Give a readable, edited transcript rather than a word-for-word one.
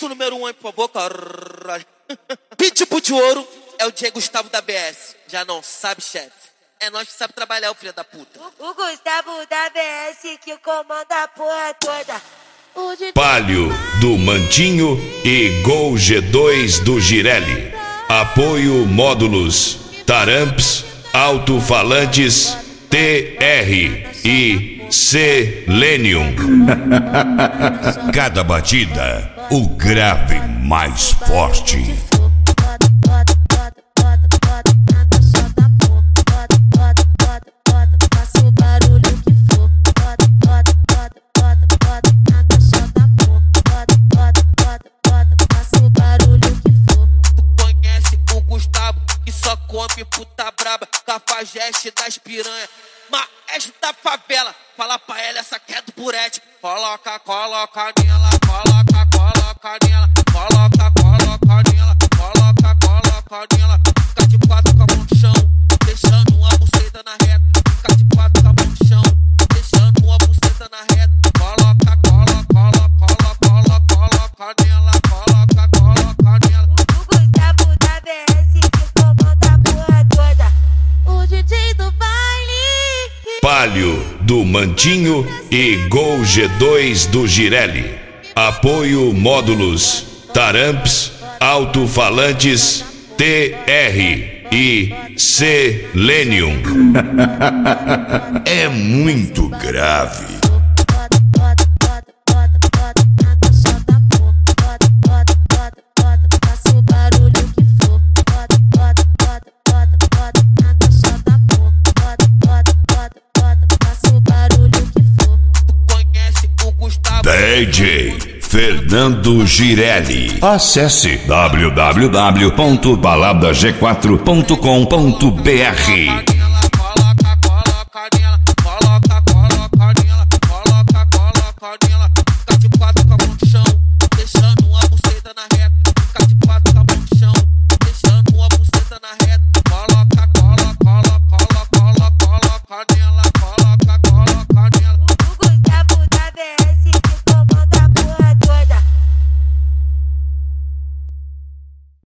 Pito número 1 aí, por favor, caralho. Pitbull de ouro é o Diego Gustavo da BS. Já não sabe, chefe. É nós que sabe trabalhar, o filho da puta. O Gustavo da BS que comanda a porra toda. Palio do Mantinho e Gol G2 do Girelli. Apoio módulos Taramps, alto-falantes TR e Selenium. Cada batida, o grave mais forte. Só come puta braba, cafajeste das piranha, maestro da favela. Fala pra ela essa que é do burete. Coloca nela, coloca nela, coloca nela, coloca nela. Fica de quatro com a mão no chão, deixando uma buceta na reta. Fica de quatro com a mão no chão, deixando uma buceta na reta. Coloca nela, coloca nela. O Gustavo da BS que comanda a porra toda. O DJ do baile. Palio do Mantinho e Gol G2 do Girelli. Apoio módulos Taramps, alto-falantes TR e Selenium. É muito grave. DJ Fernando Girelli. Acesse www.baladag4.com.br.